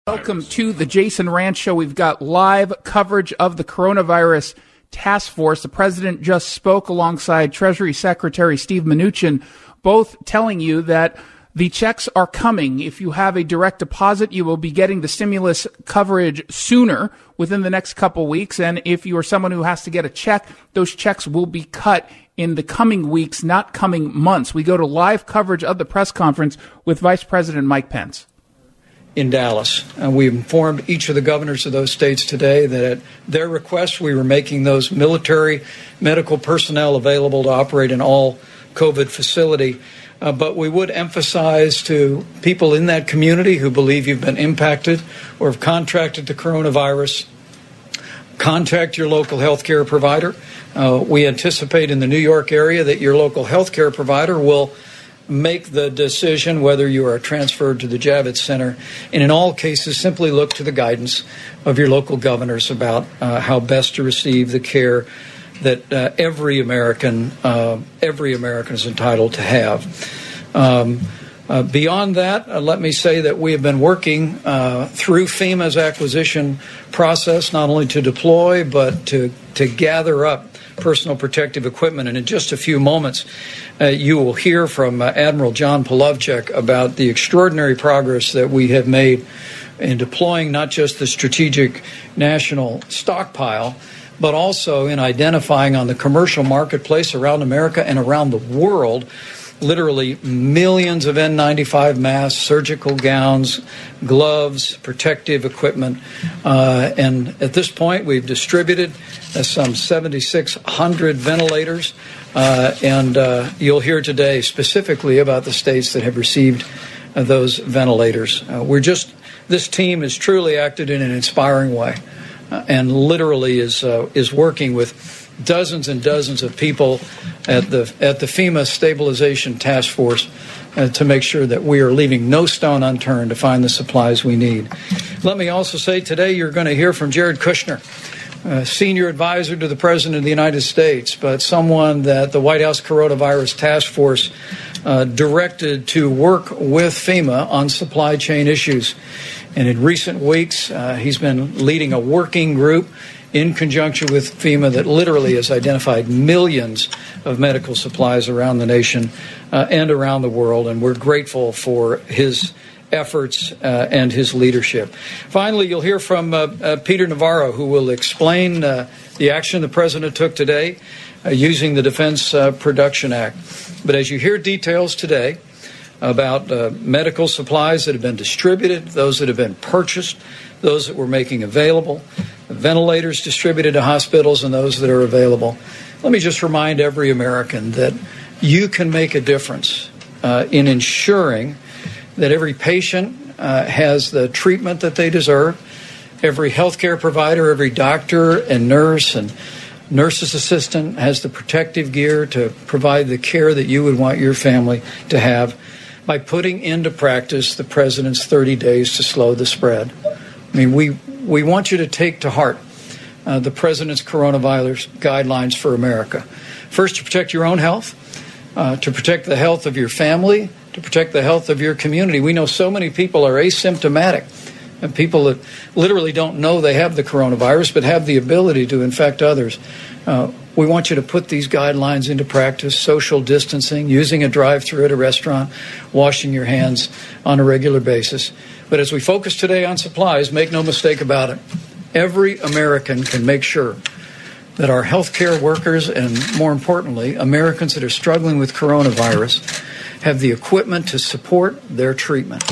Welcome to the Jason Ranch Show. We've got live coverage of the coronavirus task force. The president just spoke alongside Treasury Secretary Steve Mnuchin, both telling you that the checks are coming. If you have a direct deposit, you will be getting the stimulus coverage sooner, within the next couple weeks. And if you are someone who has to get a check, those checks will be cut in the coming weeks, not coming months. We go to live coverage of the press conference with Vice President Mike Pence. In Dallas. We informed each of the governors of those states today that at their request, we were making those military medical personnel available to operate in all COVID facility. But we would emphasize to people in that community who believe you've been impacted or have contracted the coronavirus, contact your local health care provider. We anticipate in the New York area that your local health care provider will make the decision whether you are transferred to the Javits Center, and in all cases simply look to the guidance of your local governors about how best to receive the care that every American is entitled to have. Beyond that, let me say that we have been working through FEMA's acquisition process, not only to deploy but to gather up personal protective equipment. And in just a few moments, you will hear from Admiral John Polovchek about the extraordinary progress that we have made in deploying not just the strategic national stockpile, but also in identifying on the commercial marketplace around America and around the world literally millions of N95 masks, surgical gowns, gloves, protective equipment. And at this point, we've distributed some 7,600 ventilators. And you'll hear today specifically about the states that have received those ventilators. This team has truly acted in an inspiring way and literally is working with dozens and dozens of people at the FEMA Stabilization Task Force to make sure that we are leaving no stone unturned to find the supplies we need. Let me also say today you're going to hear from Jared Kushner, senior advisor to the President of the United States, but someone that the White House Coronavirus Task Force directed to work with FEMA on supply chain issues. And in recent weeks, he's been leading a working group in conjunction with FEMA that literally has identified millions of medical supplies around the nation and around the world. And we're grateful for his efforts and his leadership. Finally, you'll hear from Peter Navarro, who will explain the action the President took today using the Defense Production Act. But as you hear details today about medical supplies that have been distributed, those that have been purchased, those that we're making available, ventilators distributed to hospitals, and those that are available, let me just remind every American that you can make a difference in ensuring that every patient has the treatment that they deserve, every healthcare provider, every doctor and nurse's assistant has the protective gear to provide the care that you would want your family to have by putting into practice the President's 30 days to slow the spread. I mean, we want you to take to heart the President's coronavirus guidelines for America. First, to protect your own health, to protect the health of your family, to protect the health of your community. We know so many people are asymptomatic, and people that literally don't know they have the coronavirus but have the ability to infect others. We want you to put these guidelines into practice: social distancing, using a drive-thru at a restaurant, washing your hands on a regular basis. But as we focus today on supplies, make no mistake about it, every American can make sure that our healthcare workers and, more importantly, Americans that are struggling with coronavirus have the equipment to support their treatment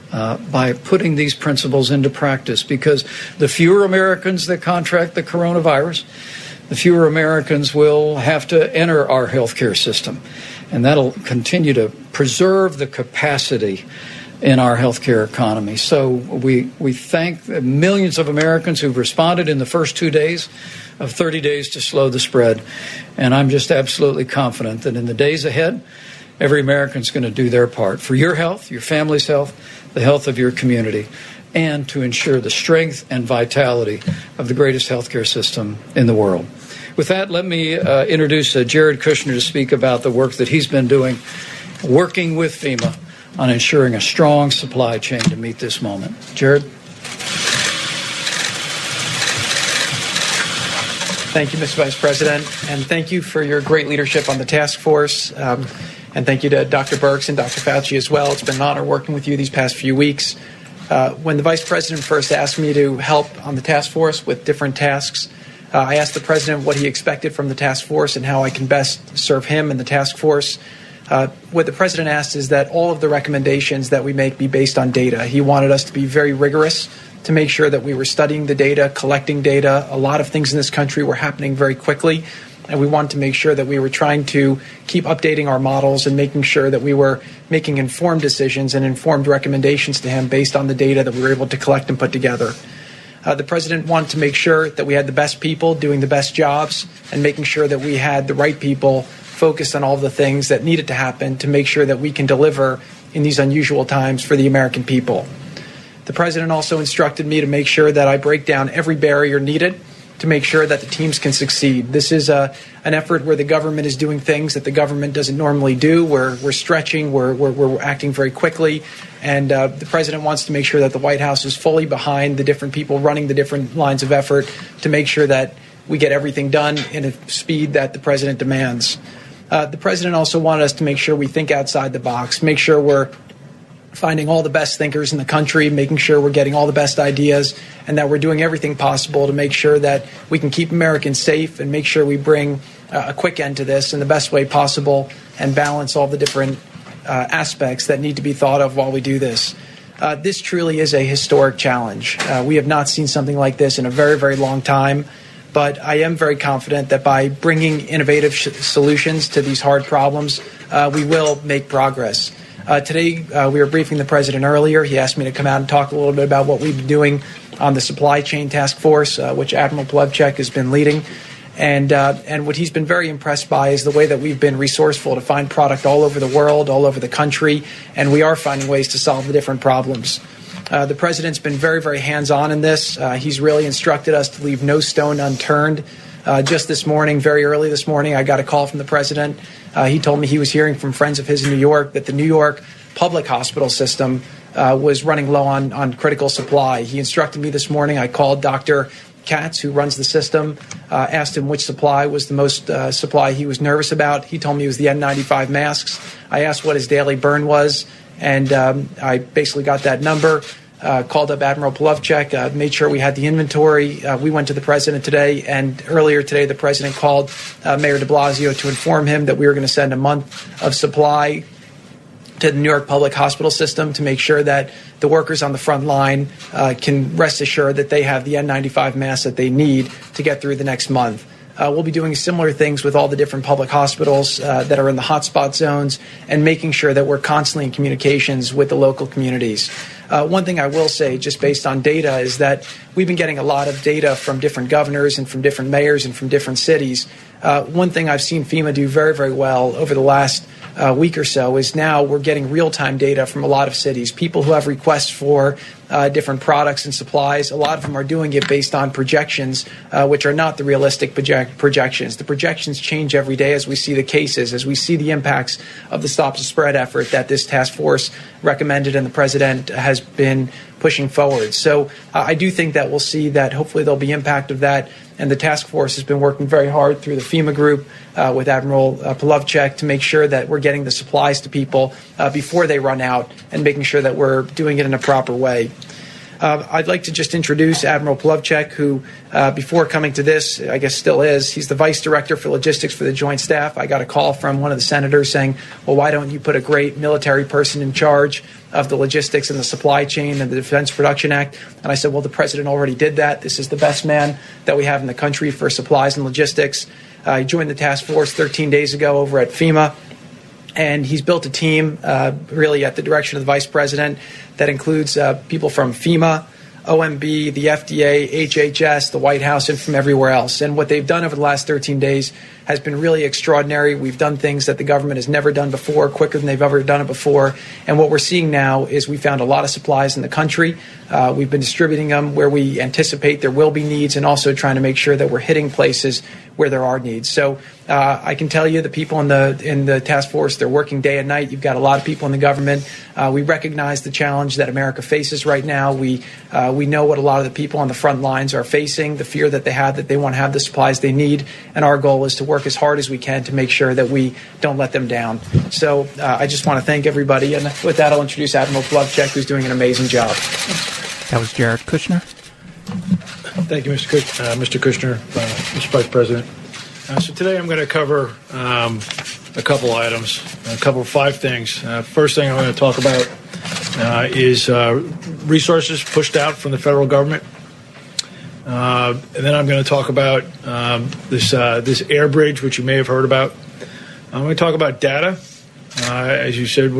by putting these principles into practice. Because the fewer Americans that contract the coronavirus, the fewer Americans will have to enter our healthcare system. And that'll continue to preserve the capacity in our healthcare economy. So we thank millions of Americans who've responded in the first 2 days of 30 days to slow the spread. And I'm just absolutely confident that in the days ahead, every American's going to do their part for your health, your family's health, the health of your community, and to ensure the strength and vitality of the greatest healthcare system in the world. With that, let me introduce Jared Kushner to speak about the work that he's been doing, working with FEMA on ensuring a strong supply chain to meet this moment. Jared? Thank you, Mr. Vice President, and thank you for your great leadership on the task force. And thank you to Dr. Birx and Dr. Fauci as well. It's been an honor working with you these past few weeks. When the Vice President first asked me to help on the task force with different tasks, I asked the President what he expected from the task force and how I can best serve him and the task force. What the President asked is that all of the recommendations that we make be based on data. He wanted us to be very rigorous to make sure that we were studying the data, collecting data. A lot of things in this country were happening very quickly, and we wanted to make sure that we were trying to keep updating our models and making sure that we were making informed decisions and informed recommendations to him based on the data that we were able to collect and put together. The President wanted to make sure that we had the best people doing the best jobs and making sure that we had the right people focused on all the things that needed to happen to make sure that we can deliver in these unusual times for the American people. The President also instructed me to make sure that I break down every barrier needed to make sure that the teams can succeed. This is an effort where the government is doing things that the government doesn't normally do. We're stretching, we're acting very quickly, and the President wants to make sure that the White House is fully behind the different people running the different lines of effort to make sure that we get everything done in a speed that the President demands. The President also wanted us to make sure we think outside the box, make sure we're finding all the best thinkers in the country, making sure we're getting all the best ideas, and that we're doing everything possible to make sure that we can keep Americans safe and make sure we bring a quick end to this in the best way possible and balance all the different aspects that need to be thought of while we do this. This truly is a historic challenge. We have not seen something like this in a very, very long time, but I am very confident that by bringing innovative solutions to these hard problems, we will make progress. Today, we were briefing the President earlier. He asked me to come out and talk a little bit about what we've been doing on the supply chain task force, which Admiral Plavchek has been leading. And what he's been very impressed by is the way that we've been resourceful to find product all over the world, all over the country, and we are finding ways to solve the different problems. The President's been very, very hands-on in this. He's really instructed us to leave no stone unturned. Just this morning, very early this morning, I got a call from the President. He told me he was hearing from friends of his in New York that the New York public hospital system was running low on critical supply. He instructed me this morning. I called Dr. Katz, who runs the system, asked him which supply was the most supply he was nervous about. He told me it was the N95 masks. I asked what his daily burn was, and I basically got that number. Called up Admiral Plavchek, made sure we had the inventory. We went to the President today, and earlier today the President called Mayor de Blasio to inform him that we were going to send a month of supply to the New York public hospital system to make sure that the workers on the front line can rest assured that they have the N95 masks that they need to get through the next month. We'll be doing similar things with all the different public hospitals that are in the hotspot zones and making sure that we're constantly in communications with the local communities. One thing I will say, just based on data, is that we've been getting a lot of data from different governors and from different mayors and from different cities. One thing I've seen FEMA do very, very well over the last week or so is now we're getting real-time data from a lot of cities. People who have requests for different products and supplies, a lot of them are doing it based on projections, which are not the realistic projections. The projections change every day as we see the cases, as we see the impacts of the Stop the Spread effort that this task force recommended and the President has been pushing forward. So I do think that we'll see that hopefully there'll be impact of that. And the task force has been working very hard through the FEMA group with Admiral Plavchek to make sure that we're getting the supplies to people before they run out and making sure that we're doing it in a proper way. I'd like to just introduce Admiral Plavchek, who before coming to this, I guess still is, he's the Vice Director for Logistics for the Joint Staff. I got a call from one of the senators saying, well, why don't you put a great military person in charge of the logistics and the supply chain and the Defense Production Act? And I said, well, the President already did that. This is the best man that we have in the country for supplies and logistics. He joined the task force 13 days ago over at FEMA. And he's built a team, really at the direction of the Vice President, that includes people from FEMA, OMB, the FDA, HHS, the White House, and from everywhere else. And what they've done over the last 13 days has been really extraordinary. We've done things that the government has never done before, quicker than they've ever done it before. And what we're seeing now is we found a lot of supplies in the country. We've been distributing them where we anticipate there will be needs, and also trying to make sure that we're hitting places where there are needs. So I can tell you the people in the task force, they're working day and night. You've got a lot of people in the government. We recognize the challenge that America faces right now. We know what a lot of the people on the front lines are facing, the fear that they have, that they won't have the supplies they need. And our goal is to work as hard as we can to make sure that we don't let them down. So I just want to thank everybody. And with that, I'll introduce Admiral Plavchek, who's doing an amazing job. That was Jared Kushner. Thank you, Mr. Kushner, Mr. Vice President. So today I'm going to cover a couple items, five things. First thing I'm going to talk about is resources pushed out from the federal government. And then I'm going to talk about this air bridge, which you may have heard about. I'm going to talk about data. As you said,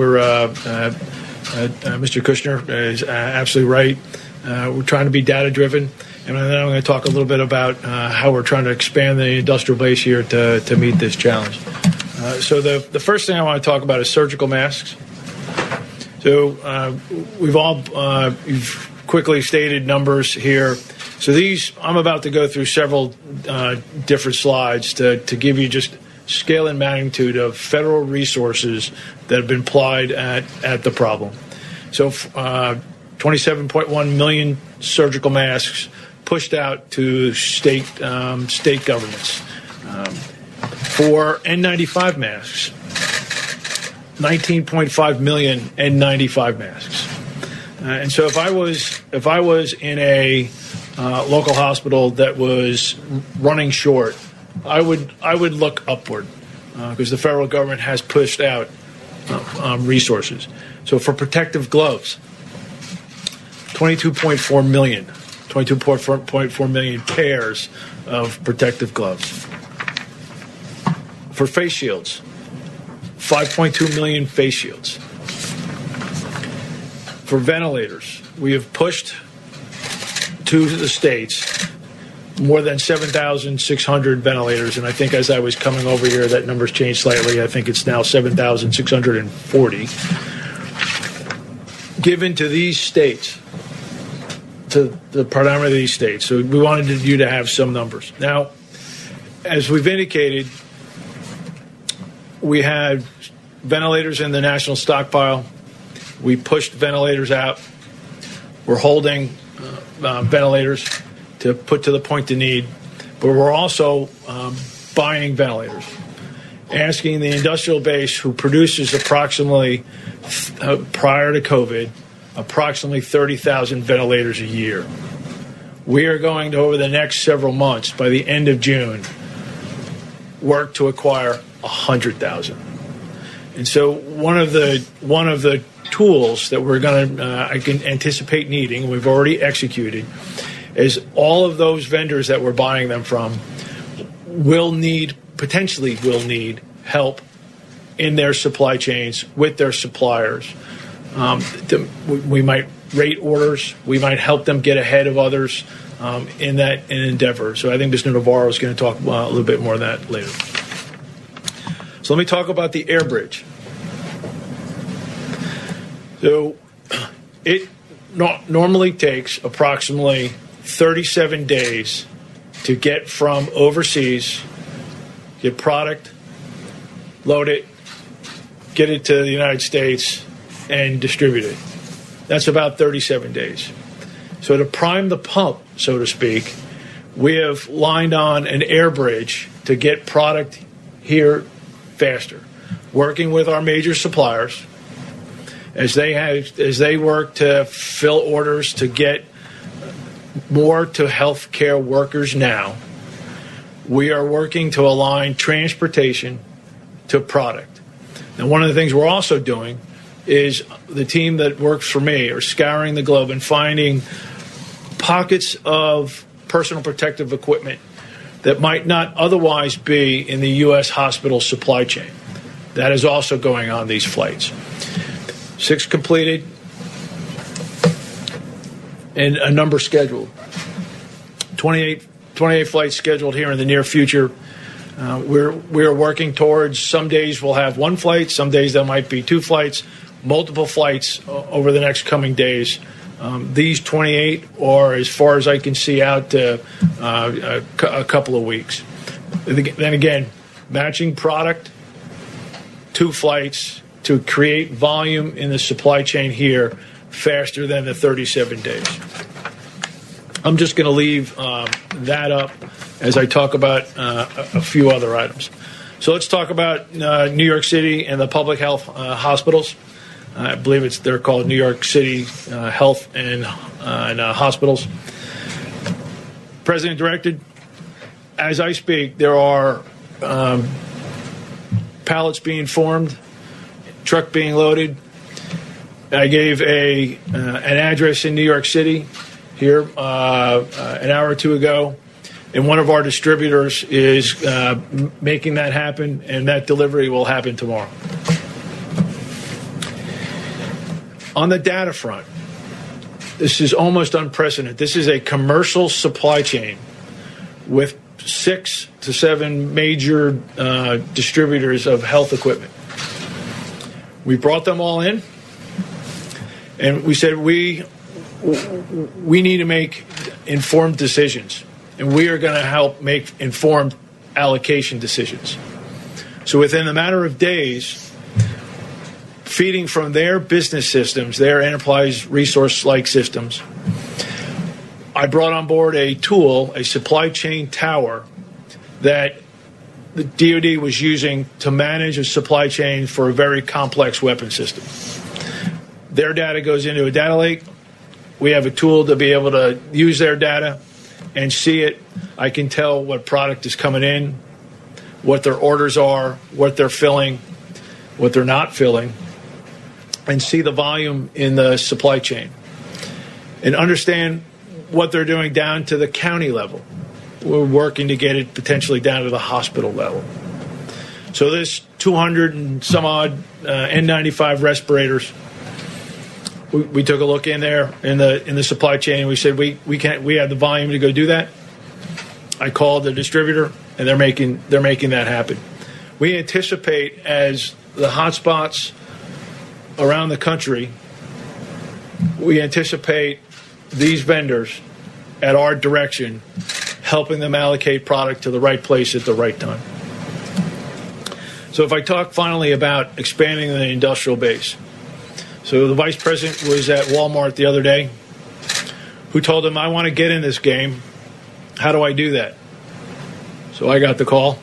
Mr. Kushner is absolutely right. We're trying to be data-driven. And then I'm going to talk a little bit about how we're trying to expand the industrial base here to meet this challenge. So the first thing I want to talk about is surgical masks. So you've quickly stated numbers here. So I'm about to go through several different slides to give you just scale and magnitude of federal resources that have been applied at the problem. So 27.1 million surgical masks pushed out to state governments. For N95 masks, 19.5 million N95 masks. And so if I was in a local hospital that was running short, I would look upward because the federal government has pushed out resources. So for protective gloves, 22.4 million pairs of protective gloves. For face shields, 5.2 million face shields. For ventilators, we have pushed to the states more than 7,600 ventilators, and I think as I was coming over here, that number's changed slightly. I think it's now 7,640 given to these states, to the predominantly these states. So we wanted you to have some numbers. Now, as we've indicated, we had ventilators in the national stockpile. We pushed ventilators out. We're holding ventilators to put to the point of need, but we're also buying ventilators, asking the industrial base who produces approximately, prior to COVID, approximately 30,000 ventilators a year. We are going to, over the next several months, by the end of June, work to acquire 100,000. And so one of the tools that we're going to, I can anticipate needing, we've already executed, is all of those vendors that we're buying them from potentially will need help in their supply chains with their suppliers. We might rate orders. We might help them get ahead of others in that endeavor. So I think Mr. Navarro is going to talk a little bit more of that later. So let me talk about the air bridge. So it normally takes approximately 37 days to get from overseas, get product, load it, get it to the United States, and distribute it. That's about 37 days. So to prime the pump, so to speak, we have lined on an air bridge to get product here faster, working with our major suppliers as they work to fill orders to get more to healthcare workers now. We are working to align transportation to product. Now, one of the things we're also doing is the team that works for me are scouring the globe and finding pockets of personal protective equipment that might not otherwise be in the U.S. hospital supply chain. That is also going on these flights. 6 completed and a number scheduled. 28 flights scheduled here in the near future. We're working towards, some days we'll have 1 flight, some days there might be 2 flights, multiple flights over the next coming days These 28 are, as far as I can see, out to a couple of weeks. Then again, matching product, 2 flights to create volume in the supply chain here faster than the 37 days. I'm just going to leave that up as I talk about a few other items. So let's talk about New York City and the public health hospitals. I believe they're called New York City Health and Hospitals. President directed, as I speak, there are pallets being formed, truck being loaded. I gave an address in New York City here an hour or two ago, and one of our distributors is making that happen, and that delivery will happen tomorrow. On the data front, this is almost unprecedented. This is a commercial supply chain with 6 to 7 major distributors of health equipment. We brought them all in, and we said we need to make informed decisions, and we are going to help make informed allocation decisions. So within a matter of days, feeding from their business systems, their enterprise resource-like systems, I brought on board a tool, a supply chain tower, that the DoD was using to manage a supply chain for a very complex weapon system. Their data goes into a data lake. We have a tool to be able to use their data and see it. I can tell what product is coming in, what their orders are, what they're filling, what they're not filling, and see the volume in the supply chain and understand what they're doing down to the county level. We're working to get it potentially down to the hospital level. So this 200 and some odd N95 respirators, we took a look in there in the supply chain, and we said we have the volume to go do that. I called the distributor, and they're making that happen. We anticipate, as the hotspots around the country, we anticipate these vendors at our direction helping them allocate product to the right place at the right time. So if I talk finally about expanding the industrial base. So the vice president was at Walmart the other day, who told him, I want to get in this game. How do I do that? So I got the call.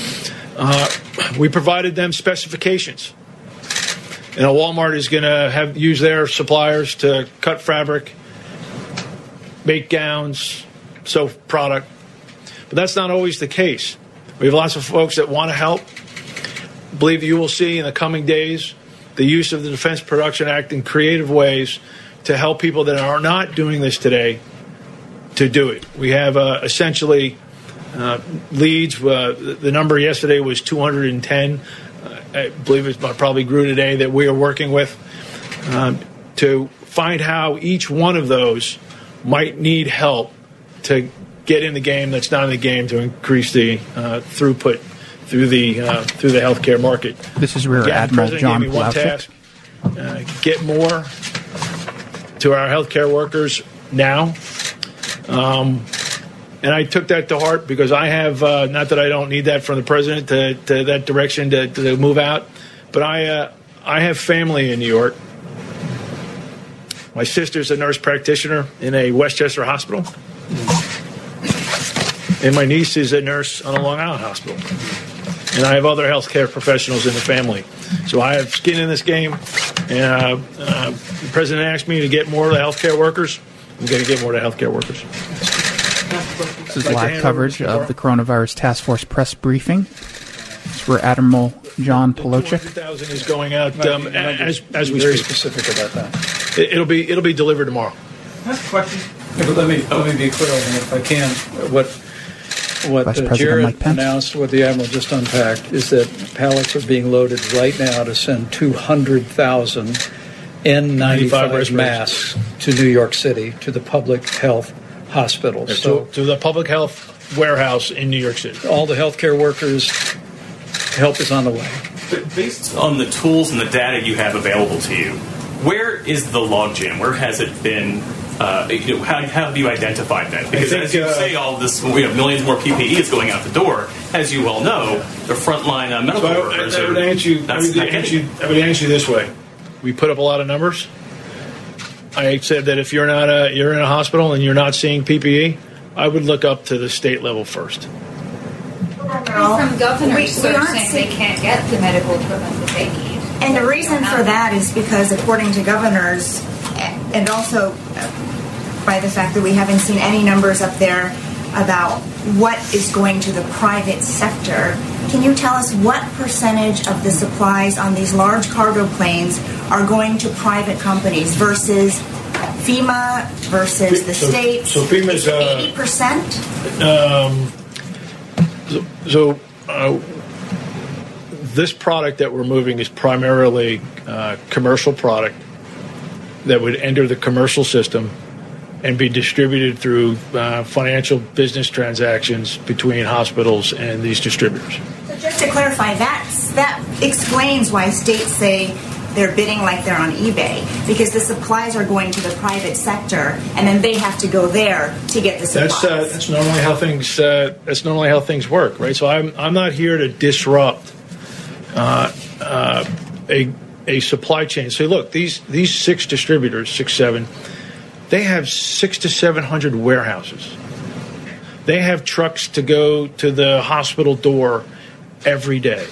We provided them specifications. And Walmart is going to use their suppliers to cut fabric, make gowns, sew product. But that's not always the case. We have lots of folks that want to help. I believe you will see in the coming days the use of the Defense Production Act in creative ways to help people that are not doing this today to do it. We have essentially leads. The number yesterday was 210. I believe it probably grew today, that we are working with to find how each one of those might need help to get in the game that's not in the game, to increase the throughput through the healthcare market. This is Rear Admiral John Plowchick. Get more to our healthcare workers now. And I took that to heart because I have, not that I don't need that from the president to that direction to move out, but I have family in New York. My sister's a nurse practitioner in a Westchester hospital. And my niece is a nurse on a Long Island hospital. And I have other healthcare professionals in the family. So I have skin in this game. And the president asked me to get more of the healthcare workers. I'm going to get more of the healthcare workers. This is live coverage of the Coronavirus Task Force press briefing. This is Admiral John Plowchick. 200,000 is going out as we very speak. specific about that. It'll be delivered tomorrow. Question. Let me be clear on that, if I can. What Vice President Jared Mike Pence announced, what the Admiral just unpacked, is that pallets are being loaded right now to send 200,000 N95 masks to New York City, to the public health hospitals. To the public health warehouse in New York City. All the healthcare workers, help is on the way. But based on the tools and the data you have available to you, Where is the logjam? Where has it been? How have you identified that? Because as you say, all this, millions more PPE is going out the door. As you well know, the frontline medical workers I would answer you this way. We put up a lot of numbers. I said that if you're in a hospital and you're not seeing PPE, I would look up to the state level first. From governors saying they can't get the medical equipment that they need. And the reason for that is because, according to governors, and also by the fact that we haven't seen any numbers up there about what is going to the private sector, can you tell us what percentage of the supplies on these large cargo planes are going to private companies versus FEMA versus the states? So FEMA's 80%? This product that we're moving is primarily commercial product that would enter the commercial system and be distributed through financial business transactions between hospitals and these distributors. So just to clarify, that explains why states say they're bidding like they're on eBay, because the supplies are going to the private sector, and then they have to go there to get the supplies. That's normally how things. That's normally how things work, right? So I'm not here to disrupt a supply chain. So look, these 6 distributors, 6, 7, they have 600 to 700 warehouses. They have trucks to go to the hospital door every day.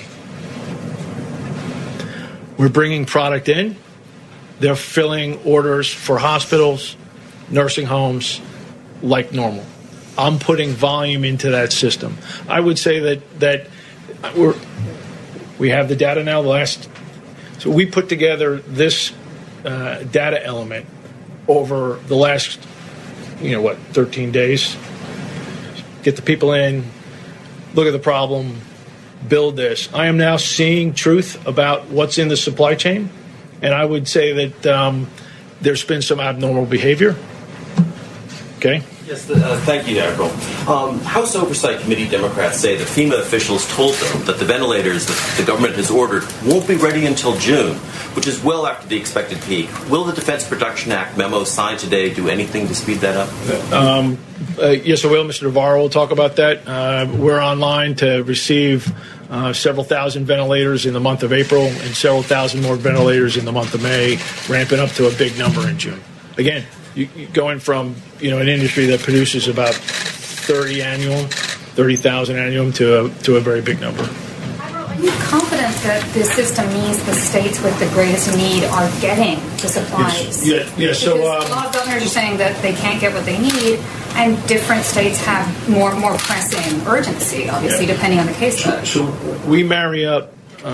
We're bringing product in. They're filling orders for hospitals, nursing homes, like normal. I'm putting volume into that system. I would say that we have the data now. So we put together this data element over the last, 13 days. Get the people in, look at the problem, build this. I am now seeing truth about what's in the supply chain, and I would say that there's been some abnormal behavior. Okay? Yes, thank you, Admiral. House Oversight Committee Democrats say that FEMA officials told them that the ventilators that the government has ordered won't be ready until June, which is well after the expected peak. Will the Defense Production Act memo signed today do anything to speed that up? Yes, I will. Mr. Navarro will talk about that. We're online to receive several thousand ventilators in the month of April and several thousand more ventilators in the month of May, ramping up to a big number in June. Again, going from an industry that produces about 30,000 annual to a very big number. Are you confident that this system means the states with the greatest need are getting the supplies? Yes. So a lot of governors are saying that they can't get what they need, and different states have more pressing urgency, obviously, depending on the case. So we're marrying up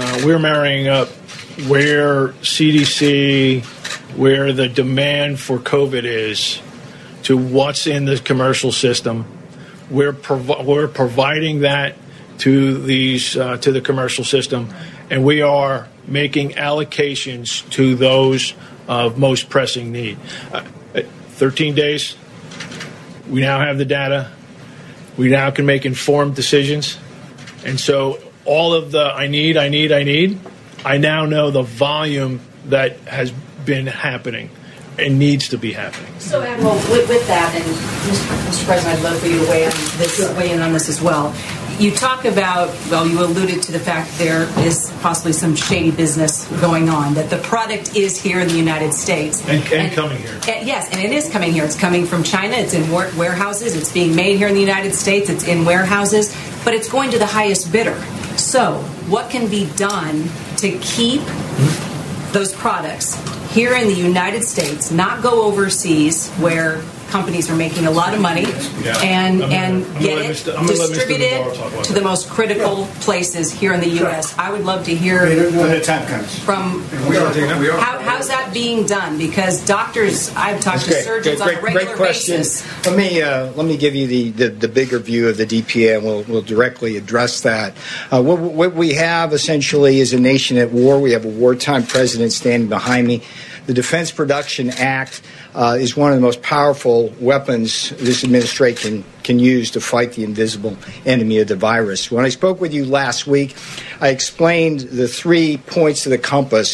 where CDC, where the demand for COVID is, to what's in the commercial system. We're providing that to the commercial system, and we are making allocations to those of most pressing need. 13 days, we now have the data. We now can make informed decisions, and so all of the I need, I now know the volume that has been happening and needs to be happening. So, Admiral, with that, and Mr. President, I'd love for you to weigh in on this as well. You talk about, you alluded to the fact there is possibly some shady business going on, that the product is here in the United States. And coming here. Yes, and it is coming here. It's coming from China. It's in warehouses. It's being made here in the United States. It's in warehouses. But it's going to the highest bidder. So what can be done to keep those products here in the United States, not go overseas where companies are making a lot of money, and get it distributed to the most critical places here in the U.S. I would love to hear from how's that being done, because doctors, I've talked to surgeons on a regular basis. Let me give you the bigger view of the DPA, and we'll directly address that. What we have essentially is a nation at war. We have a wartime president standing behind me. The Defense Production Act is one of the most powerful weapons this administration can use to fight the invisible enemy of the virus. When I spoke with you last week, I explained the 3 points of the compass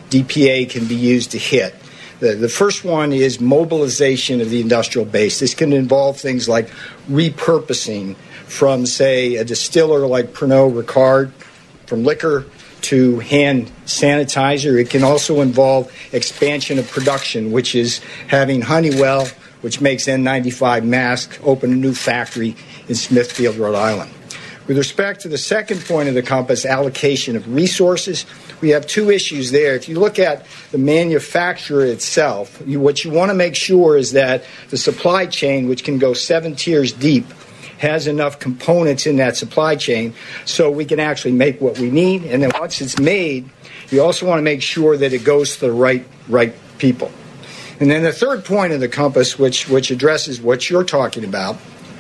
DPA can be used to hit. The first one is mobilization of the industrial base. This can involve things like repurposing from, say, a distiller like Pernod Ricard, from liquor to hand sanitizer. It can also involve expansion of production, which is having Honeywell, which makes N95 masks, open a new factory in Smithfield, Rhode Island. With respect to the second point of the compass, allocation of resources, we have two issues there. If you look at the manufacturer itself, what you want to make sure is that the supply chain, which can go 7 tiers deep, has enough components in that supply chain so we can actually make what we need. And then once it's made, you also want to make sure that it goes to the right people. And then the third point of the compass, which addresses what you're talking about,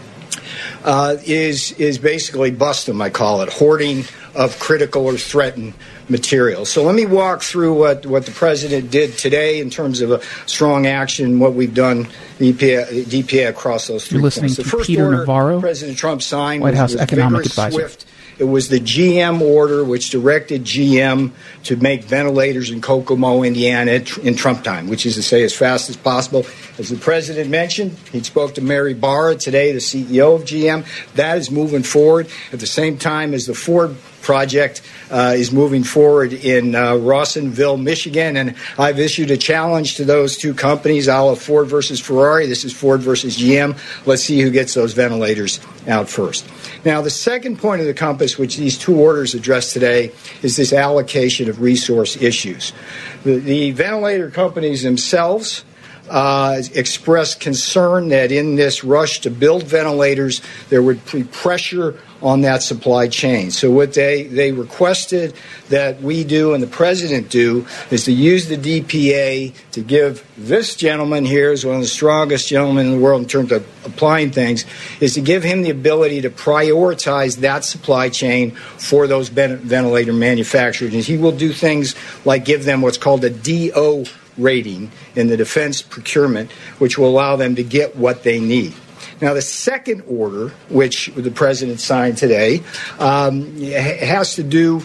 is basically bust them, I call it, hoarding of critical or threatened materials. So let me walk through what the President did today in terms of a strong action, what we've done, DPA across those 3 points. You're listening The to first Peter order Navarro, President Trump signed White House was Economic vigorous, Advisor. swift. It was the GM order which directed GM to make ventilators in Kokomo, Indiana in Trump time, which is to say as fast as possible. As the President mentioned, he spoke to Mary Barra today, the CEO of GM. That is moving forward at the same time as the Ford project is moving forward in Rawsonville, Michigan. And I've issued a challenge to those two companies, a la Ford versus Ferrari. This is Ford versus GM. Let's see who gets those ventilators out first. Now, the second point of the compass, which these two orders address today, is this allocation of resource issues. The ventilator companies themselves expressed concern that in this rush to build ventilators, there would be pressure on that supply chain. So what they requested that we do and the President do is to use the DPA to give this gentleman here, who's one of the strongest gentlemen in the world in terms of applying things, is to give him the ability to prioritize that supply chain for those ventilator manufacturers. And he will do things like give them what's called a DO rating in the defense procurement, which will allow them to get what they need. Now, the second order, which the President signed today, has to do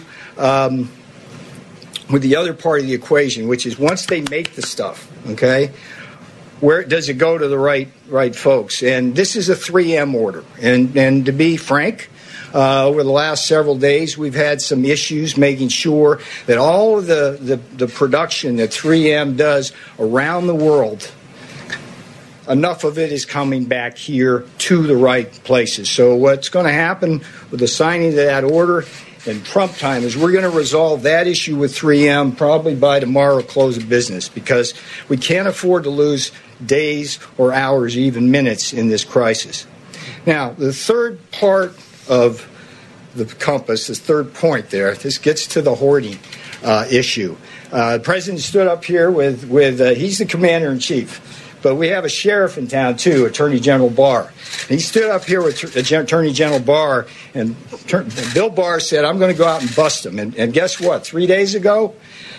with the other part of the equation, which is once they make the stuff, okay, where does it go to the right folks? And this is a 3M order. And to be frank, over the last several days, we've had some issues making sure that all of the production that 3M does around the world, enough of it is coming back here to the right places. So what's going to happen with the signing of that order in Trump time is we're going to resolve that issue with 3M probably by tomorrow close of business, because we can't afford to lose days or hours, even minutes in this crisis. Now, the third part of the compass, this third point there, this gets to the hoarding issue. The President stood up here with he's the commander-in-chief, but we have a sheriff in town, too, Attorney General Barr. And he stood up here with Attorney General Barr, and Bill Barr said, I'm going to go out and bust him. And guess what? 3 days ago,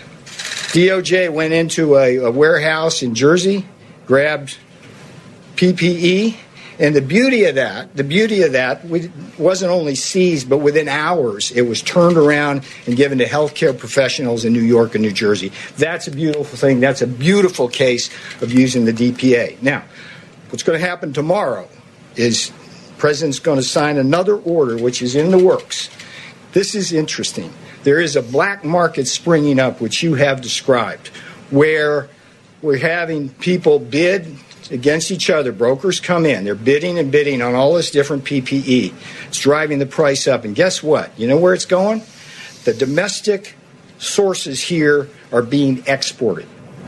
DOJ went into a warehouse in Jersey, grabbed PPE, and the beauty of that wasn't only seized, but within hours it was turned around and given to healthcare professionals in New York and New Jersey. That's a beautiful thing. That's a beautiful case of using the DPA. Now, what's going to happen tomorrow is the President's going to sign another order, which is in the works. This is interesting. There is a black market springing up, which you have described, where we're having people bid against each other. Brokers come in. They're bidding and bidding on all this different PPE. It's driving the price up. And guess what? You know where it's going? The domestic sources here are being exported.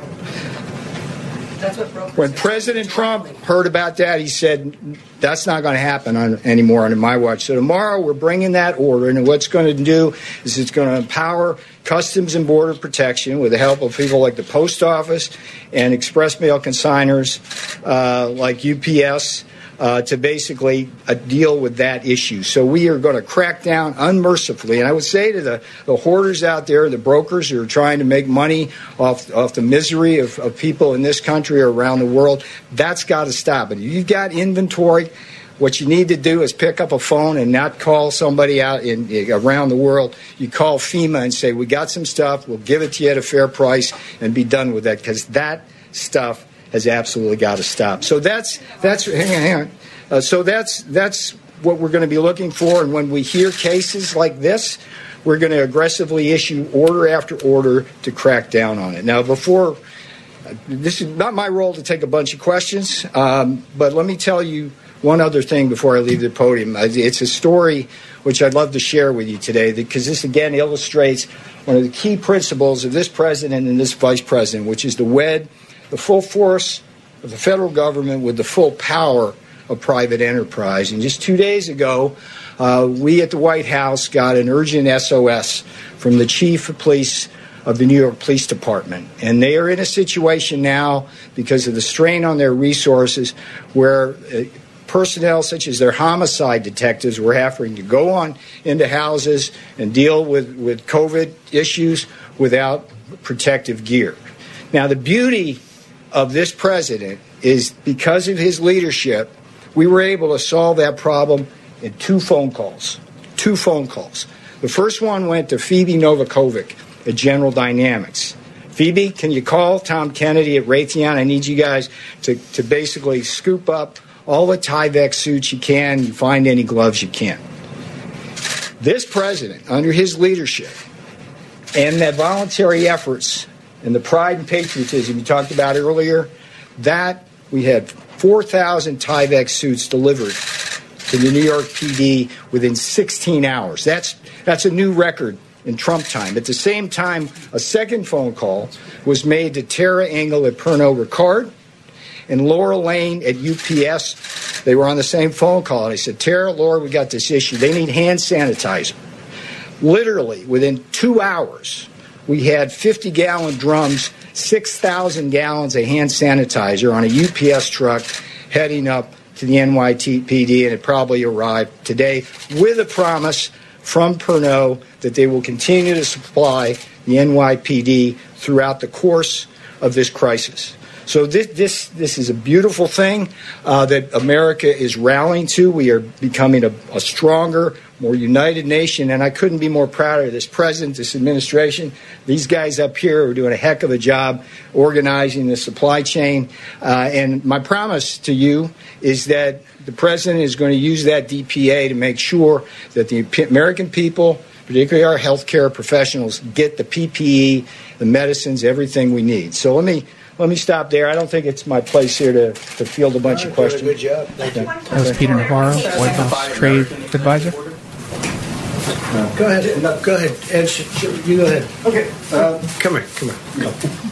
That's what brokers when President Trump heard about that, he said, that's not going to happen anymore under my watch. So tomorrow we're bringing that order, and what's going to do is it's going to empower Customs and Border Protection with the help of people like the Post Office and express mail consigners like UPS to basically deal with that issue. So we are going to crack down unmercifully. And I would say to the hoarders out there, the brokers who are trying to make money off the misery of people in this country or around the world, that's got to stop. And if you've got inventory What you need to do is pick up a phone and not call somebody out around the world. You call FEMA and say, we got some stuff, we'll give it to you at a fair price, and be done with that, because that stuff has absolutely got to stop. So that's hang on. So that's what we're going to be looking for, and when we hear cases like this, we're going to aggressively issue order after order to crack down on it. Now, this is not my role to take a bunch of questions, but let me tell you one other thing before I leave the podium. It's a story which I'd love to share with you today, because this again illustrates one of the key principles of this president and this vice president, which is to wed the full force of the federal government with the full power of private enterprise. And just 2 days ago, we at the White House got an urgent SOS from the chief of police of the New York Police Department. And they are in a situation now, because of the strain on their resources, where personnel such as their homicide detectives were having to go on into houses and deal with COVID issues without protective gear. Now, the beauty of this president is, because of his leadership, we were able to solve that problem in 2 phone calls. 2 phone calls. The first one went to Phoebe Novakovic at General Dynamics. Phoebe, can you call Tom Kennedy at Raytheon? I need you guys to basically scoop up all the Tyvek suits you can, and find any gloves you can. This president, under his leadership, and the voluntary efforts and the pride and patriotism you talked about earlier, that we had 4,000 Tyvek suits delivered to the New York PD within 16 hours. That's a new record in Trump time. At the same time, a second phone call was made to Tara Engel at Pernod Ricard and Laura Lane at UPS. They were on the same phone call. And they said, Tara, Laura, we got this issue. They need hand sanitizer. Literally, within 2 hours, we had 50-gallon drums, 6,000 gallons of hand sanitizer on a UPS truck heading up to the NYPD, and it probably arrived today with a promise from Pernod that they will continue to supply the NYPD throughout the course of this crisis. So this is a beautiful thing that America is rallying to. We are becoming a stronger, more united nation, and I couldn't be more proud of this president, this administration. These guys up here are doing a heck of a job organizing the supply chain. And my promise to you is that the president is going to use that DPA to make sure that the American people, particularly our healthcare professionals, get the PPE, the medicines, everything we need. So let me stop there. I don't think it's my place here to field a bunch of questions. Good job. Thank you. That was Peter Navarro, White House Trade Advisor. Go ahead. No, go ahead. And you go ahead. Okay. Come here.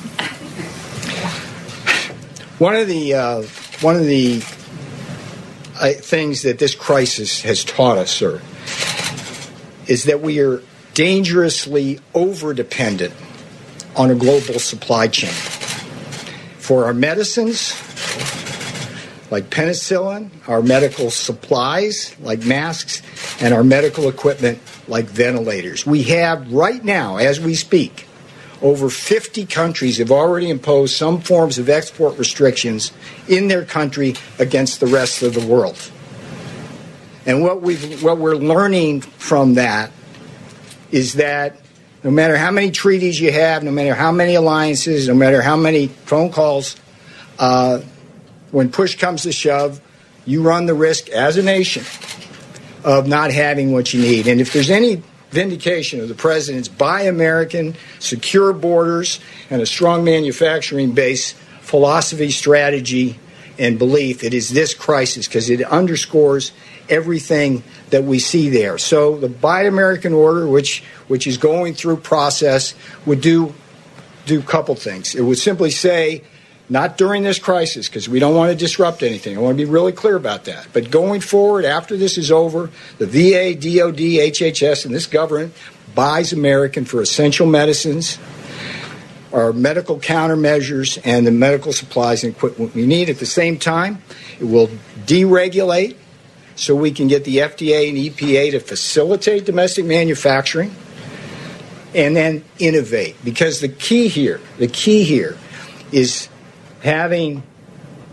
One of the things that this crisis has taught us, sir, is that we are dangerously over-dependent on a global supply chain. For our medicines, like penicillin, our medical supplies, like masks, and our medical equipment, like ventilators. We have, right now, as we speak, over 50 countries have already imposed some forms of export restrictions in their country against the rest of the world. And what we're learning from that is that no matter how many treaties you have, no matter how many alliances, no matter how many phone calls, when push comes to shove, you run the risk as a nation of not having what you need. And if there's any vindication of the president's buy American, secure borders, and a strong manufacturing base philosophy, strategy, and belief, it is this crisis, because it underscores everything that we see there. So the Buy American order, which is going through process, would do a couple things. It would simply say, not during this crisis, because we don't want to disrupt anything. I want to be really clear about that. But going forward, after this is over, the VA, DOD, HHS, and this government buys American for essential medicines, our medical countermeasures, and the medical supplies and equipment we need. At the same time, it will deregulate so we can get the FDA and EPA to facilitate domestic manufacturing, and then innovate. Because the key here is having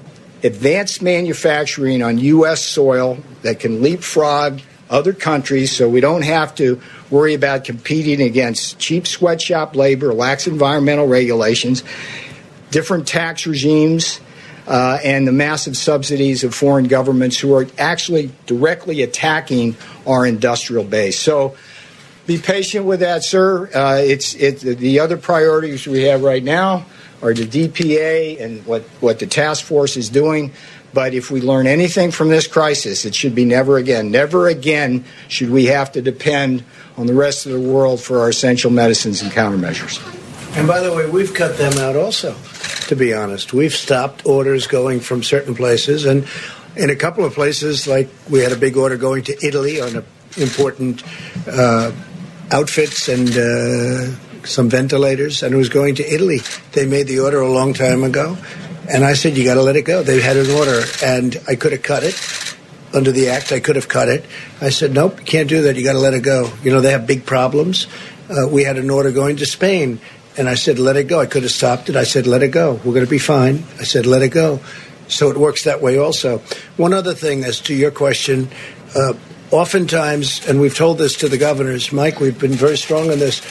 advanced manufacturing on U.S. soil that can leapfrog other countries so we don't have to worry about competing against cheap sweatshop labor, lax environmental regulations, different tax regimes, and the massive subsidies of foreign governments who are actually directly attacking our industrial base. So be patient with that, sir. The other priorities we have right now are the DPA and what the task force is doing. But if we learn anything from this crisis, it should be never again should we have to depend on the rest of the world for our essential medicines and countermeasures. And by the way, we've cut them out also, to be honest. We've stopped orders going from certain places. And in a couple of places, like we had a big order going to Italy on important outfits and some ventilators, and it was going to Italy. They made the order a long time ago. And I said, you got to let it go. They had an order, and I could have cut it. Under the act, I could have cut it. I said, nope, you can't do that. You got to let it go. You know, they have big problems. We had an order going to Spain, and I said, let it go. I could have stopped it. I said, let it go. We're going to be fine. I said, let it go. So it works that way also. One other thing as to your question, oftentimes, and we've told this to the governors, Mike, we've been very strong on this,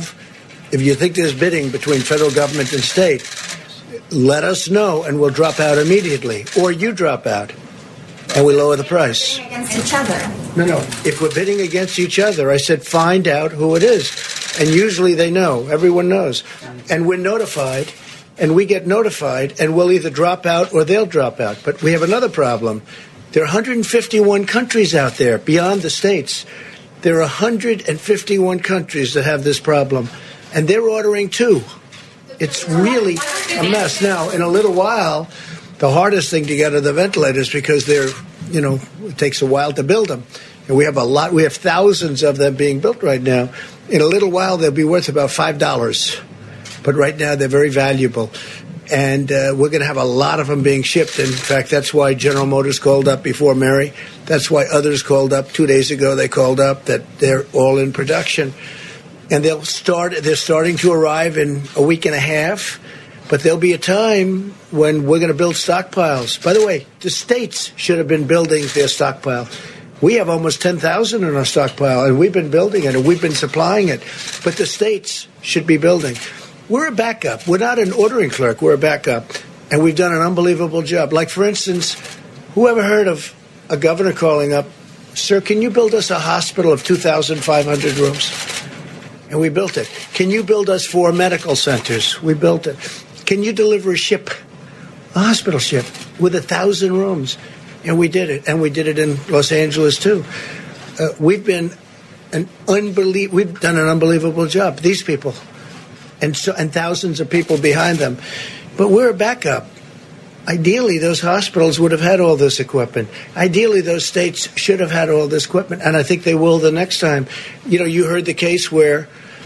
if you think there's bidding between federal government and state, let us know, and we'll drop out immediately. Or you drop out, and we lower the price. Against each other. No. If we're bidding against each other, I said find out who it is. And usually they know. Everyone knows. And we're notified, and we get notified, and we'll either drop out or they'll drop out. But we have another problem. There are 151 countries out there beyond the states. There are 151 countries that have this problem, and they're ordering too. It's really a mess. Now, in a little while, the hardest thing to get are the ventilators because it takes a while to build them. And we have we have thousands of them being built right now. In a little while, they'll be worth about $5. But right now, they're very valuable. And we're going to have a lot of them being shipped. In fact, that's why General Motors called up before Mary. That's why others called up. 2 days ago, they called up that they're all in production. And they're starting to arrive in a week and a half, but there'll be a time when we're going to build stockpiles. By the way, the states should have been building their stockpile. We have almost 10,000 in our stockpile, and we've been building it, and we've been supplying it. But the states should be building. We're a backup. We're not an ordering clerk. We're a backup, and we've done an unbelievable job. Like, for instance, who ever heard of a governor calling up, sir, can you build us a hospital of 2,500 rooms? And we built it. Can you build us 4 medical centers? We built it. Can you deliver a hospital ship with 1,000 rooms? And we did it. And we did it in Los Angeles, too. We've done an unbelievable job. These people. And thousands of people behind them. But we're a backup. Ideally, those hospitals would have had all this equipment. Ideally, those states should have had all this equipment. And I think they will the next time. You heard the case where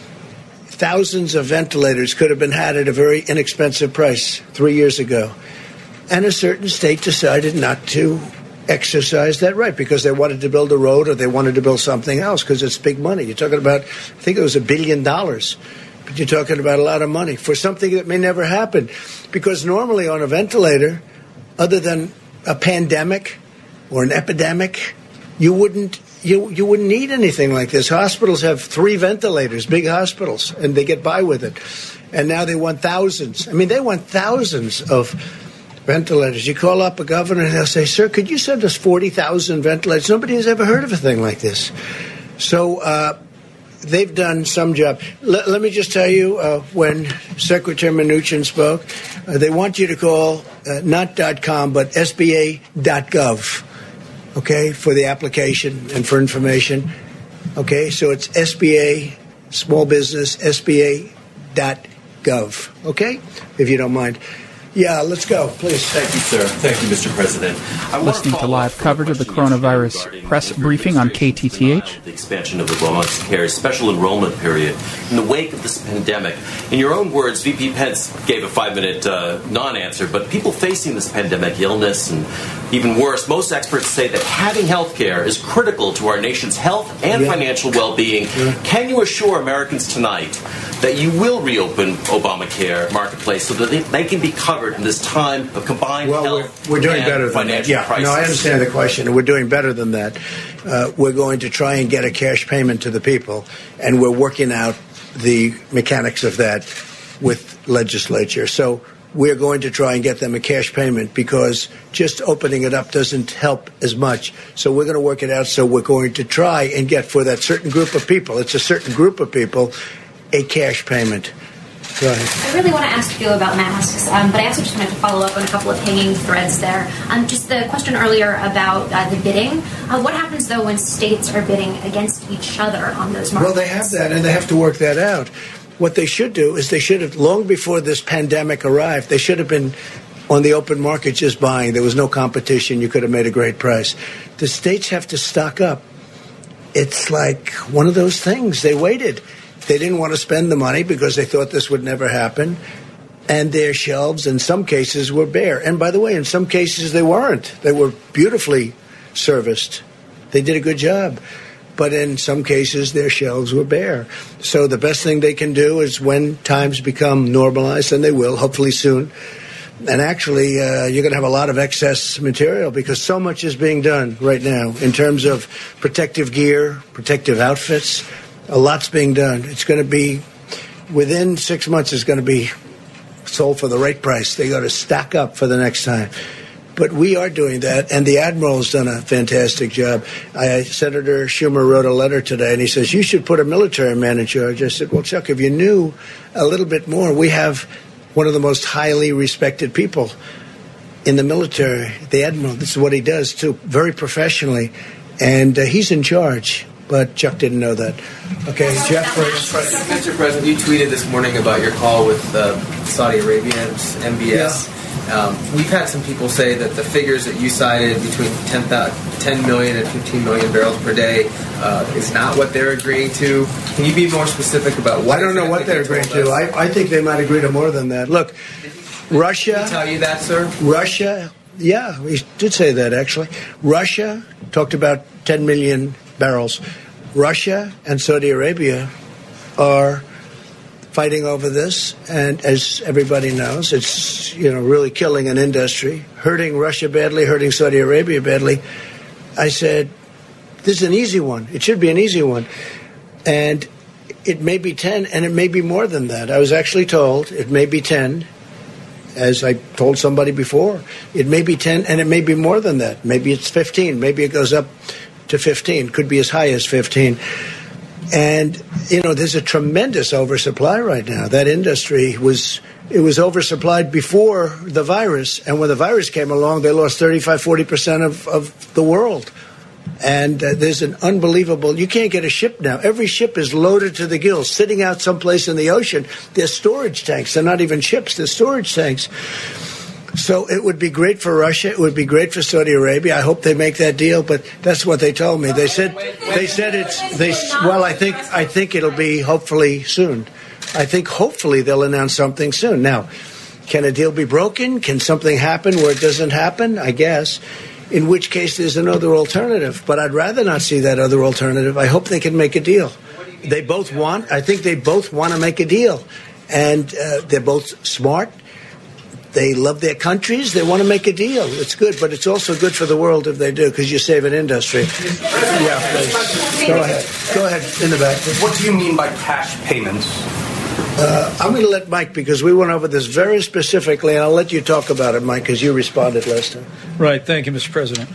thousands of ventilators could have been had at a very inexpensive price 3 years ago. And a certain state decided not to exercise that right because they wanted to build a road or they wanted to build something else because it's big money. You're talking about, I think it was $1 billion. But you're talking about a lot of money for something that may never happen. Because normally on a ventilator, other than a pandemic or an epidemic, you wouldn't need anything like this. Hospitals have 3 ventilators, big hospitals, and they get by with it. And now they want thousands. I mean, they want thousands of ventilators. You call up a governor and they'll say, sir, could you send us 40,000 ventilators? Nobody has ever heard of a thing like this. So they've done some job. Let me just tell you, when Secretary Mnuchin spoke, they want you to call not .com, but SBA.gov. Okay, for the application and for information. Okay, so it's SBA, small business, SBA.gov. Okay, if you don't mind. Yeah, let's go, please. Thank you, sir. Thank you, Mr. President. Listening to live coverage of the coronavirus press briefing on KTTH. The expansion of the Obamacare's special enrollment period in the wake of this pandemic. In your own words, VP Pence gave a 5-minute non-answer, but people facing this pandemic illness and even worse, most experts say that having health care is critical to our nation's health and financial well-being. Can you assure Americans tonight that you will reopen Obamacare marketplace so that they can be covered Robert, in this time of combined health we're doing and better than that. financial crisis? No, I understand the question. We're doing better than that. We're going to try and get a cash payment to the people, and we're working out the mechanics of that with legislature. So we're going to try and get them a cash payment because just opening it up doesn't help as much. So we're going to work it out. So we're going to try and get for that certain group of people, it's a certain group of people, a cash payment. Go ahead. I really want to ask you about masks, but I also just wanted to follow up on a couple of hanging threads there. Just the question earlier about the bidding. What happens, though, when states are bidding against each other on those markets? Well, they have that, and they have to work that out. What they should do is they should have, long before this pandemic arrived, they should have been on the open market just buying. There was no competition. You could have made a great price. The states have to stock up. It's like one of those things. They waited. They didn't want to spend the money because they thought this would never happen. And their shelves, in some cases, were bare. And by the way, in some cases, they weren't. They were beautifully serviced. They did a good job. But in some cases, their shelves were bare. So the best thing they can do is when times become normalized, and they will, hopefully soon. And actually, you're going to have a lot of excess material because so much is being done right now in terms of protective gear, protective outfits. A lot's being done. It's going to be, within 6 months, it's going to be sold for the right price. They got to stack up for the next time. But we are doing that, and the Admiral has done a fantastic job. Senator Schumer wrote a letter today, and he says, you should put a military man in charge. I said, well, Chuck, if you knew a little bit more, we have one of the most highly respected people in the military, the Admiral. This is what he does, too, very professionally, and he's in charge. But Chuck didn't know that. Okay, Jeff first. Mr. President, you tweeted this morning about your call with Saudi Arabia's MBS. Yeah. We've had some people say that the figures that you cited between 10 million and 15 million barrels per day is not what they're agreeing to. Can you be more specific about what? I don't know what they're agreeing to. I think they might agree to more than that. Look, Russia. Did he tell you that, sir? Russia. Yeah, he did say that, actually. Russia talked about 10 million barrels. Russia and Saudi Arabia are fighting over this, and as everybody knows, it's really killing an industry, hurting Russia badly, hurting Saudi Arabia badly. I said, this is an easy one. It should be an easy one. And it may be 10, and it may be more than that. I was actually told it may be 10, as I told somebody before. It may be 10, and it may be more than that. Maybe it's 15. Maybe it goes up to 15. Could be as high as 15. And, there's a tremendous oversupply right now. That industry was oversupplied before the virus. And when the virus came along, they lost 35-40% of the world. And there's an unbelievable, you can't get a ship now. Every ship is loaded to the gills, sitting out someplace in the ocean. They're storage tanks. They're not even ships. They're storage tanks. So it would be great for Russia. It would be great for Saudi Arabia. I hope they make that deal, but that's what they told me. They said I think it'll be hopefully soon. I think hopefully they'll announce something soon. Now, can a deal be broken? Can something happen where it doesn't happen? I guess. In which case there's another alternative, but I'd rather not see that other alternative. I hope they can make a deal. I think they both want to make a deal, and they're both smart. They love their countries. They want to make a deal. It's good, but it's also good for the world if they do, because you save an industry. Yeah, please. Go ahead. Go ahead, in the back. What do you mean by cash payments? I'm going to let Mike, because we went over this very specifically, and I'll let you talk about it, Mike, because you responded last time. Right. Thank you, Mr. President.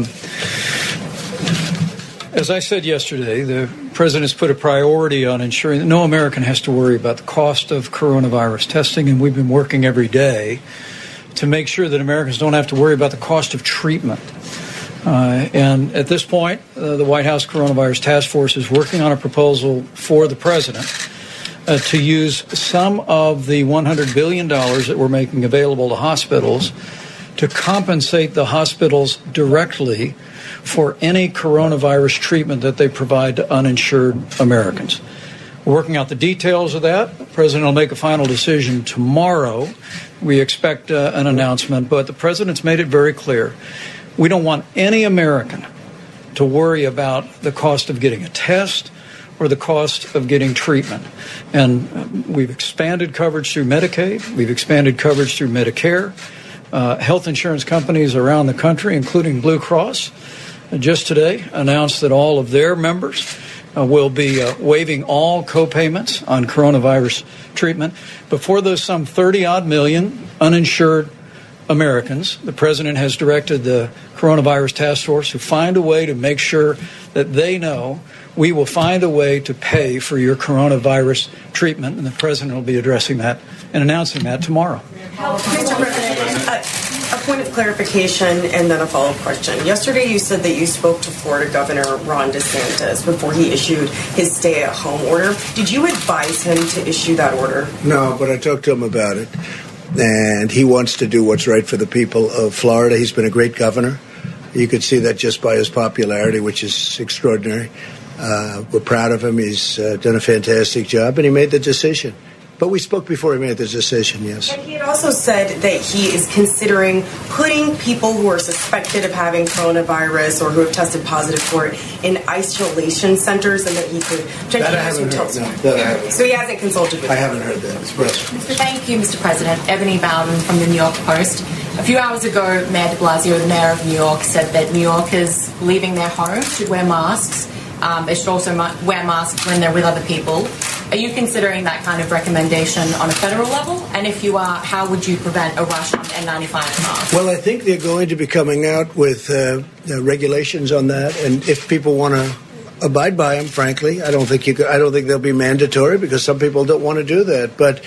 As I said yesterday, the President's put a priority on ensuring that no American has to worry about the cost of coronavirus testing, and we've been working every day to make sure that Americans don't have to worry about the cost of treatment. And at this point, the White House Coronavirus Task Force is working on a proposal for the President to use some of the $100 billion that we're making available to hospitals to compensate the hospitals directly for any coronavirus treatment that they provide to uninsured Americans. We're working out the details of that. The President will make a final decision tomorrow. We expect an announcement, but the President's made it very clear. We don't want any American to worry about the cost of getting a test or the cost of getting treatment. And we've expanded coverage through Medicaid. We've expanded coverage through Medicare. Health insurance companies around the country, including Blue Cross, just today announced that all of their members will be waiving all co-payments on coronavirus treatment. But for those some 30-odd million uninsured Americans, the president has directed the coronavirus task force to find a way to make sure that they know we will find a way to pay for your coronavirus treatment, and the president will be addressing that and announcing that tomorrow. Mr. President, a point of clarification and then a follow-up question. Yesterday you said that you spoke to Florida Governor Ron DeSantis before he issued his stay-at-home order. Did you advise him to issue that order? No, but I talked to him about it. And he wants to do what's right for the people of Florida. He's been a great governor. You could see that just by his popularity, which is extraordinary. We're proud of him. He's done a fantastic job, and he made the decision. But we spoke before he made the decision, yes. And he had also said that he is considering putting people who are suspected of having coronavirus or who have tested positive for it in isolation centers, and that he could check hotels. So he hasn't consulted with I haven't heard that. Thank you, Mr. President. Ebony Bowden from the New York Post. A few hours ago, Mayor de Blasio, the mayor of New York, said that New Yorkers leaving their homes should wear masks. They should also wear masks when they're with other people. Are you considering that kind of recommendation on a federal level? And if you are, how would you prevent a rush on N95 masks? Well, I think they're going to be coming out with regulations on that, and if people want to abide by them, frankly, I don't think they'll be mandatory because some people don't want to do that. But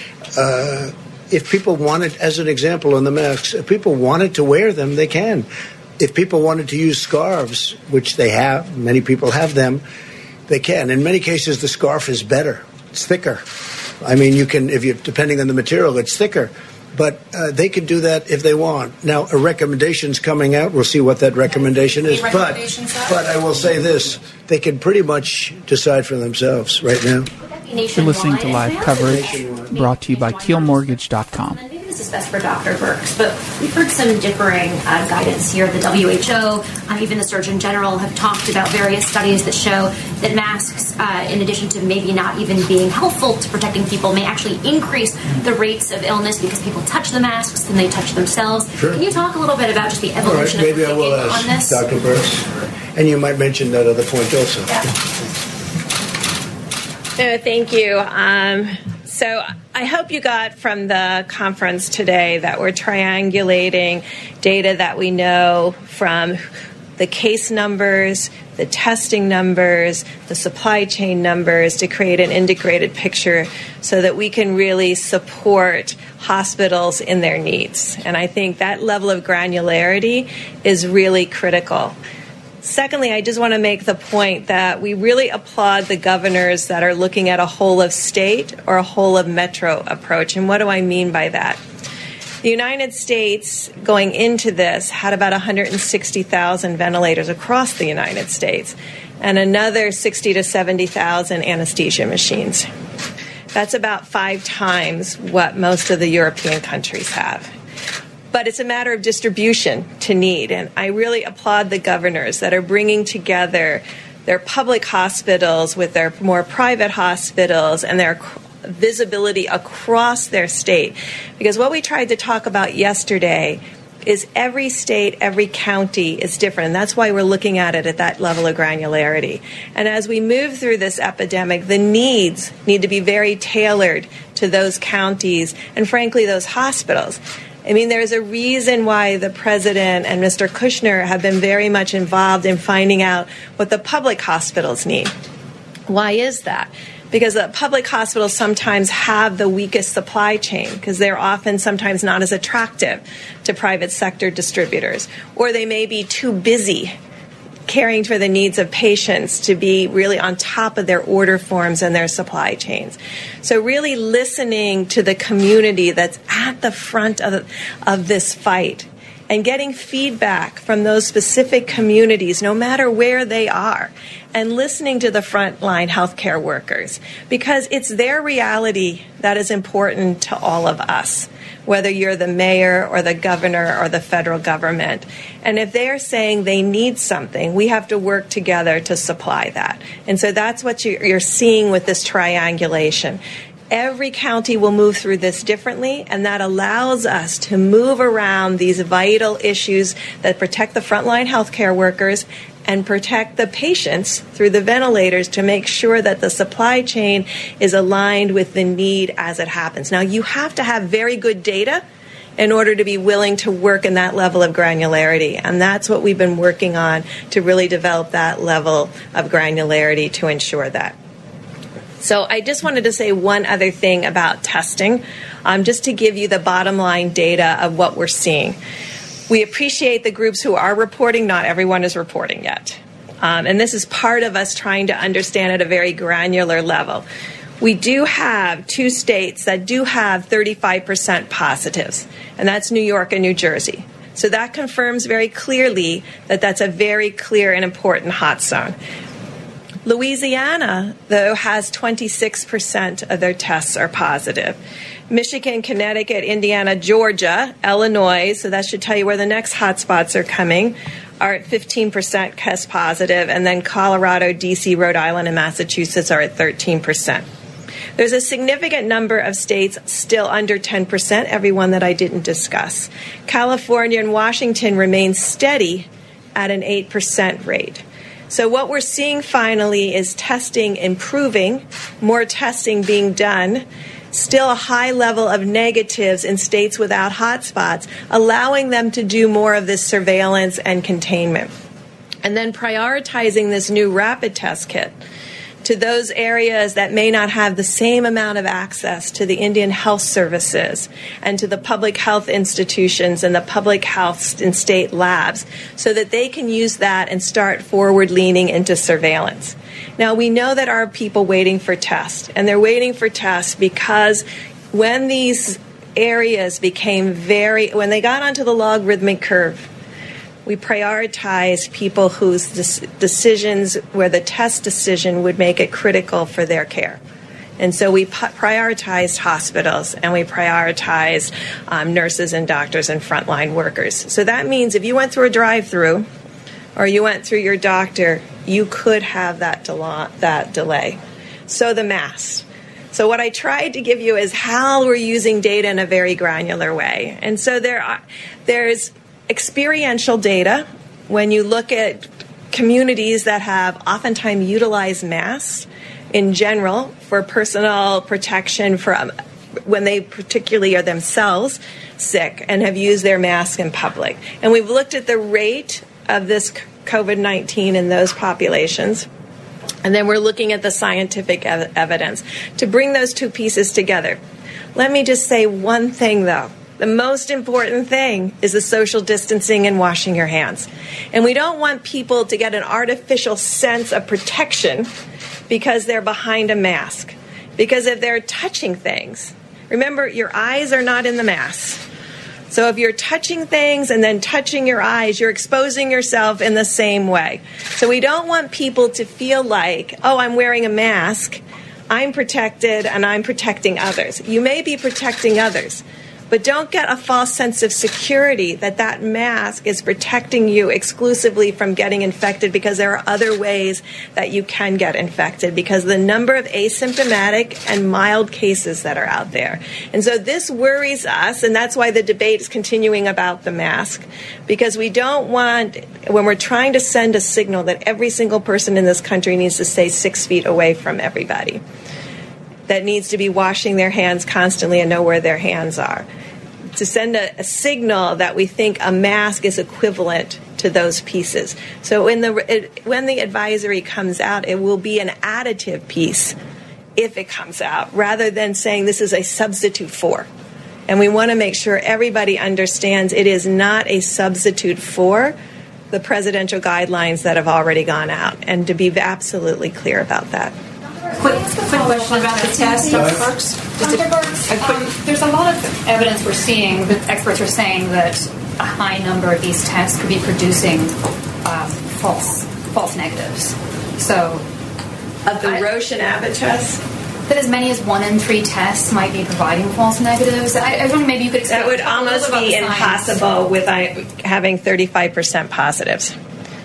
if people wanted, as an example on the masks, if people wanted to wear them, they can. If people wanted to use scarves, which they have, many people have them, they can. In many cases, the scarf is better. It's thicker. I mean, you can, if you depending on the material, it's thicker. But they can do that if they want. Now, a recommendation's coming out. We'll see what that recommendation is. But I will say this. They can pretty much decide for themselves right now. You're listening to live coverage brought to you by KeelMortgage.com. Maybe this is best for Dr. Birx, but we've heard some differing guidance here. The WHO, even the Surgeon General, have talked about various studies that show that masks, in addition to maybe not even being helpful to protecting people, may actually increase the rates of illness because people touch the masks and they touch themselves. Sure. Can you talk a little bit about just the evolution of thinking on this? Dr. Birx. And you might mention that other point also. Yeah. Thank you. So I hope you got from the conference today that we're triangulating data that we know from the case numbers, the testing numbers, the supply chain numbers to create an integrated picture so that we can really support hospitals in their needs. And I think that level of granularity is really critical. Secondly, I just want to make the point that we really applaud the governors that are looking at a whole of state or a whole of metro approach. And what do I mean by that? The United States, going into this, had about 160,000 ventilators across the United States and another 60 to 70,000 anesthesia machines. That's about 5 times what most of the European countries have. But it's a matter of distribution to need. And I really applaud the governors that are bringing together their public hospitals with their more private hospitals and their visibility across their state. Because what we tried to talk about yesterday is every state, every county is different. And that's why we're looking at it at that level of granularity. And as we move through this epidemic, the needs need to be very tailored to those counties and, frankly, those hospitals. I mean, there's a reason why the president and Mr. Kushner have been very much involved in finding out what the public hospitals need. Why is that? Because the public hospitals sometimes have the weakest supply chain because they're often sometimes not as attractive to private sector distributors, or they may be too busy caring for the needs of patients to be really on top of their order forms and their supply chains. So really listening to the community that's at the front of this fight and getting feedback from those specific communities, no matter where they are, and listening to the frontline healthcare workers, because it's their reality that is important to all of us. whether you're the mayor or the governor or the federal government. And if they're saying they need something, we have to work together to supply that. And so that's what you're seeing with this triangulation. Every county will move through this differently, and that allows us to move around these vital issues that protect the frontline healthcare workers and protect the patients through the ventilators to make sure that the supply chain is aligned with the need as it happens. Now, you have to have very good data in order to be willing to work in that level of granularity, and that's what we've been working on to really develop that level of granularity to ensure that. So I just wanted to say one other thing about testing, just to give you the bottom line data of what we're seeing. We appreciate the groups who are reporting. Not everyone is reporting yet. And this is part of us trying to understand at a very granular level. We do have 2 states that do have 35% positives, and that's New York and New Jersey. So that confirms very clearly that that's a very clear and important hot zone. Louisiana, though, has 26% of their tests are positive. Michigan, Connecticut, Indiana, Georgia, Illinois, so that should tell you where the next hotspots are coming, are at 15% test positive, and then Colorado, D.C., Rhode Island, and Massachusetts are at 13%. There's a significant number of states still under 10%, every one that I didn't discuss. California and Washington remain steady at an 8% rate. So what we're seeing finally is testing improving, more testing being done, still a high level of negatives in states without hotspots, allowing them to do more of this surveillance and containment. And then prioritizing this new rapid test kit to those areas that may not have the same amount of access to the Indian health services and to the public health institutions and the public health and state labs, so that they can use that and start forward leaning into surveillance. Now, we know that our people waiting for tests, and they're waiting for tests because when these areas became when they got onto the logarithmic curve, we prioritized people whose decisions, where the test decision would make it critical for their care. And so we prioritized hospitals, and we prioritized nurses and doctors and frontline workers. So that means if you went through a drive-through or you went through your doctor, you could have that delay. So the masks. So what I tried to give you is how we're using data in a very granular way. And so there's experiential data when you look at communities that have oftentimes utilized masks in general for personal protection from when they particularly are themselves sick and have used their mask in public. And we've looked at the rate of this COVID-19 in those populations. And then we're looking at the scientific evidence to bring those two pieces together. Let me just say one thing, though. The most important thing is the social distancing and washing your hands. And we don't want people to get an artificial sense of protection because they're behind a mask. Because if they're touching things, remember, your eyes are not in the mask. So if you're touching things and then touching your eyes, you're exposing yourself in the same way. So we don't want people to feel like, oh, I'm wearing a mask, I'm protected, and I'm protecting others. You may be protecting others, but don't get a false sense of security that that mask is protecting you exclusively from getting infected, because there are other ways that you can get infected because the number of asymptomatic and mild cases that are out there. And so this worries us, and that's why the debate is continuing about the mask, because we don't want, when we're trying to send a signal that every single person in this country needs to stay 6 feet away from everybody, that needs to be washing their hands constantly and know where their hands are, to send a signal that we think a mask is equivalent to those pieces. So when the advisory comes out, it will be an additive piece if it comes out, rather than saying this is a substitute for. And we want to make sure everybody understands it is not a substitute for the presidential guidelines that have already gone out, and to be absolutely clear about that. Quick question about the test, Dr. Birx. Dr. Birx, there's a lot of evidence we're seeing that experts are saying that a high number of these tests could be producing false negatives. So, of the Roche and Abbott tests, that as many as 1 in 3 tests might be providing false negatives? I wonder maybe you could explain. That would almost be impossible with having 35% positives.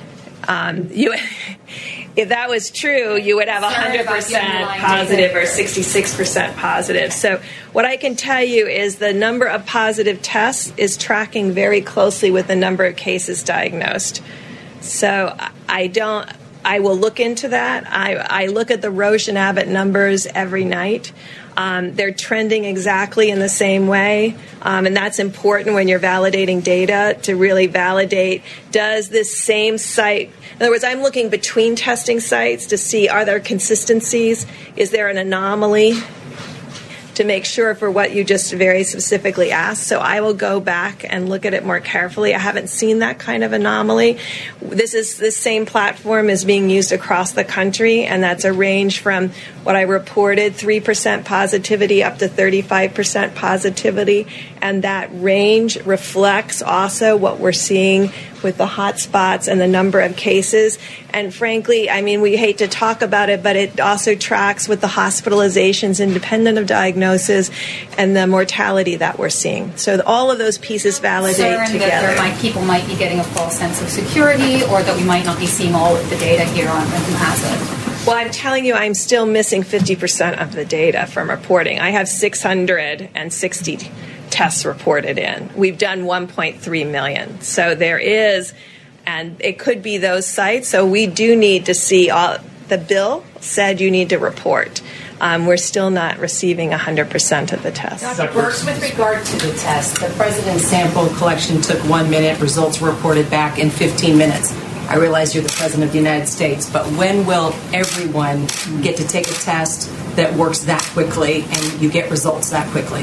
If that was true, you would have 100% positive or 66% positive. So what I can tell you is the number of positive tests is tracking very closely with the number of cases diagnosed. So I will look into that. I look at the Roche and Abbott numbers every night. They're trending exactly in the same way, and that's important when you're validating data to really validate, does this same site, in other words, I'm looking between testing sites to see, are there consistencies? Is there an anomaly? To make sure for what you just very specifically asked. So I will go back and look at it more carefully. I haven't seen that kind of anomaly. This same platform is being used across the country, and that's a range from what I reported, 3% positivity up to 35% positivity. And that range reflects also what we're seeing with the hot spots and the number of cases. And frankly, I mean, we hate to talk about it, but it also tracks with the hospitalizations independent of diagnosis and the mortality that we're seeing. So all of those pieces validate together. That people might be getting a false sense of security, or that we might not be seeing all of the data here on who has it. Well, I'm telling you, I'm still missing 50% of the data from reporting. I have 660 tests reported in. We've done 1.3 million. So there is, and it could be those sites. So we do need to see the bill said you need to report. We're still not receiving 100% of the tests. Dr. Birx, with regard to the test, the president's sample collection took 1 minute. Results were reported back in 15 minutes. I realize you're the president of the United States, but when will everyone get to take a test that works that quickly and you get results that quickly?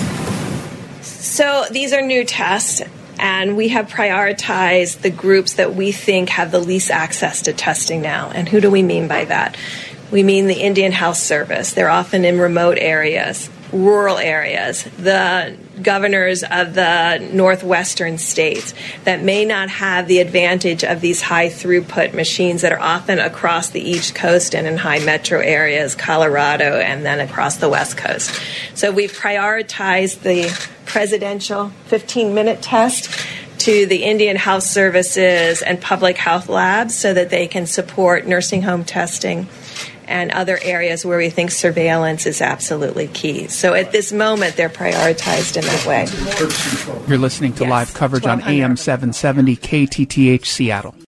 So these are new tests, and we have prioritized the groups that we think have the least access to testing now. And who do we mean by that? We mean the Indian Health Service. They're often in remote areas, rural areas, the governors of the northwestern states that may not have the advantage of these high throughput machines that are often across the East Coast and in high metro areas, Colorado, and then across the West Coast. So we've prioritized the presidential 15-minute test to the Indian Health Services and public health labs so that they can support nursing home testing and other areas where we think surveillance is absolutely key. So at this moment, they're prioritized in that way. You're listening to live coverage on AM 770 KTTH Seattle.